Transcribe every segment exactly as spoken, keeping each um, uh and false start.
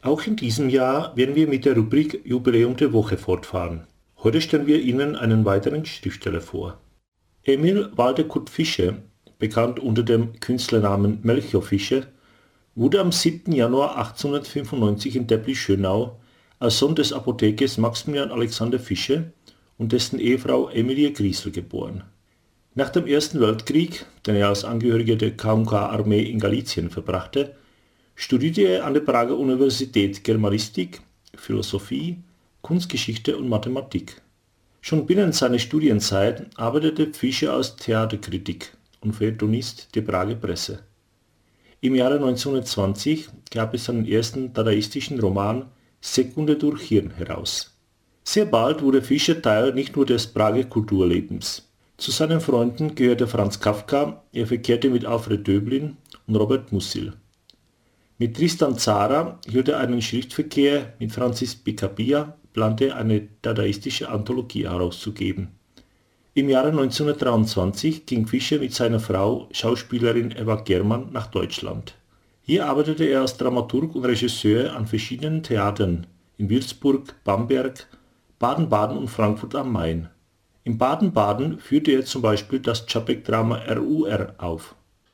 Auch in diesem Jahr werden wir mit der Rubrik Jubiläum der Woche fortfahren. Heute stellen wir Ihnen einen weiteren Schriftsteller vor. Emil Walter Kurt Fischer, bekannt unter dem Künstlernamen Melchior Fischer, wurde am siebten Januar achtzehnhundertfünfundneunzig in Deblich-Schönau als Sohn des Apothekers Maximilian Alexander Fischer und dessen Ehefrau Emilie Griesel geboren. Nach dem Ersten Weltkrieg, den er als Angehöriger der K und K-Armee in Galizien verbrachte, studierte er an der Prager Universität Germanistik, Philosophie, Kunstgeschichte und Mathematik. Schon binnen seiner Studienzeit arbeitete Fischer als Theaterkritik und Feuilletonist der Prager Presse. Im Jahre neunzehnhundertzwanzig gab es seinen ersten dadaistischen Roman Sekunde durch Hirn heraus. Sehr bald wurde Fischer Teil nicht nur des Prager Kulturlebens. Zu seinen Freunden gehörte Franz Kafka, er verkehrte mit Alfred Döblin und Robert Musil. Mit Tristan Tzara hielt er einen Schriftverkehr, mit Francis Picabia plante er eine dadaistische Anthologie herauszugeben. Im Jahre neunzehnhundertdreiundzwanzig ging Fischer mit seiner Frau, Schauspielerin Eva Germann, nach Deutschland. Hier arbeitete er als Dramaturg und Regisseur an verschiedenen Theatern in Würzburg, Bamberg, Baden-Baden und Frankfurt am Main. In Baden-Baden führte er zum Beispiel das Čapek-Drama R U R auf.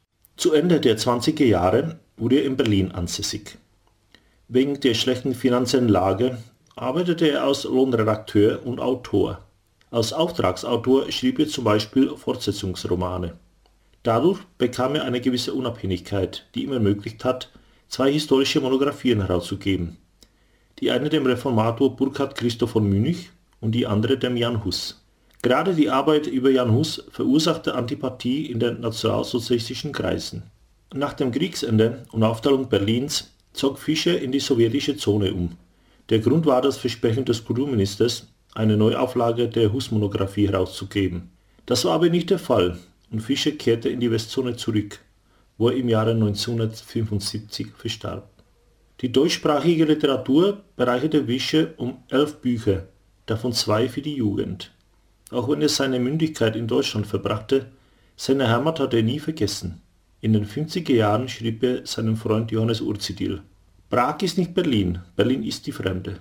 Zu Ende der zwanziger Jahre wurde er in Berlin ansässig. Wegen der schlechten finanziellen Lage arbeitete er als Lohnredakteur und Autor. Als Auftragsautor schrieb er zum Beispiel Fortsetzungsromane. Dadurch bekam er eine gewisse Unabhängigkeit, die ihm ermöglicht hat, zwei historische Monographien herauszugeben. Die eine dem Reformator Burkhard Christoph von Münich und die andere dem Jan Hus. Gerade die Arbeit über Jan Hus verursachte Antipathie in den nationalsozialistischen Kreisen. Nach dem Kriegsende und Aufteilung Berlins zog Fischer in die sowjetische Zone um. Der Grund war das Versprechen des Kulturministers, eine Neuauflage der Hus-Monographie herauszugeben. Das war aber nicht der Fall und Fischer kehrte in die Westzone zurück, wo er im Jahre neunzehnhundertfünfundsiebzig verstarb. Die deutschsprachige Literatur bereicherte Fischer um elf Bücher, davon zwei für die Jugend. Auch wenn er seine Mündigkeit in Deutschland verbrachte, seine Heimat hat er nie vergessen. In den fünfziger Jahren schrieb er seinem Freund Johannes Urzidil: Prag ist nicht Berlin, Berlin ist die Fremde.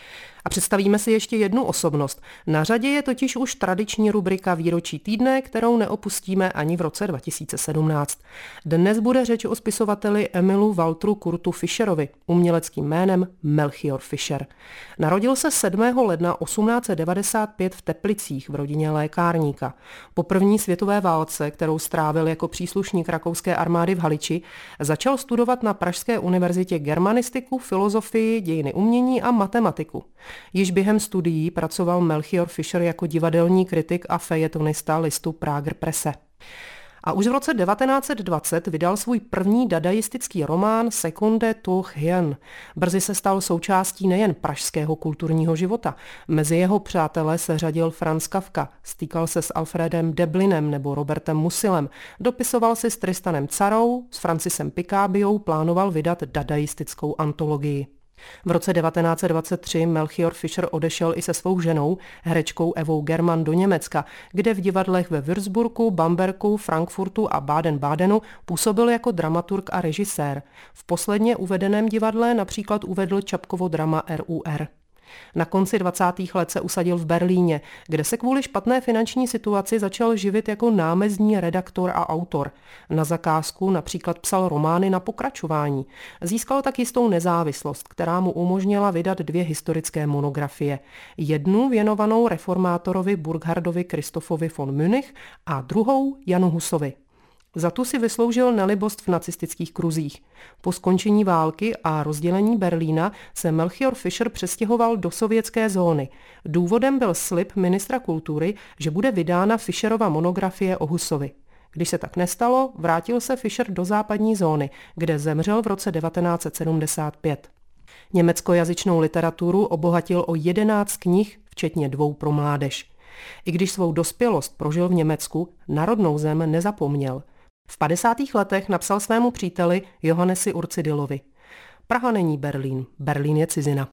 A představíme si ještě jednu osobnost. Na řadě je totiž už tradiční rubrika Výročí týdne, kterou neopustíme ani v roce dva tisíce sedmnáct. Dnes bude řeč o spisovateli Emilu Walteru Kurtu Fischerovi, uměleckým jménem Melchior Fischer. Narodil se sedmého ledna osmnáct set devadesát pět v Teplicích v rodině lékárníka. Po první světové válce, kterou strávil jako příslušník rakouské armády v Haliči, začal studovat na Pražské univerzitě germanistiku, filozofii, dějiny umění a matematiku. Již během studií pracoval Melchior Fischer jako divadelní kritik a fejetonista listu Prager Presse. A už v roce devatenáct set dvacet vydal svůj první dadaistický román Sekunde durch Hirn. Brzy se stal součástí nejen pražského kulturního života. Mezi jeho přátele se řadil Franz Kafka, stýkal se s Alfredem Döblinem nebo Robertem Musilem, dopisoval si s Tristanem Tzarou, s Francisem Picabiou plánoval vydat dadaistickou antologii. V roce devatenáct set dvacet tři Melchior Fischer odešel i se svou ženou, herečkou Evou Germann, do Německa, kde v divadlech ve Würzburgu, Bamberku, Frankfurtu a Baden-Badenu působil jako dramaturg a režisér. V posledně uvedeném divadle například uvedl Čapkovo drama R U R. Na konci dvacátých let se usadil v Berlíně, kde se kvůli špatné finanční situaci začal živit jako námezní redaktor a autor. Na zakázku například psal romány na pokračování. Získal tak jistou nezávislost, která mu umožnila vydat dvě historické monografie. Jednu věnovanou reformátorovi Burkhardovi Christophovi von Münich a druhou Janu Husovi. Za tu si vysloužil nelibost v nacistických kruzích. Po skončení války a rozdělení Berlína se Melchior Fischer přestěhoval do sovětské zóny. Důvodem byl slib ministra kultury, že bude vydána Fischerova monografie o Husovi. Když se tak nestalo, vrátil se Fischer do západní zóny, kde zemřel v roce devatenáct set sedmdesát pět. Německojazyčnou literaturu obohatil o jedenáct knih, včetně dvou pro mládež. I když svou dospělost prožil v Německu, na rodnou zem nezapomněl. V padesátých letech napsal svému příteli Johannesi Urzidilovi: Praha není Berlín, Berlín je cizina.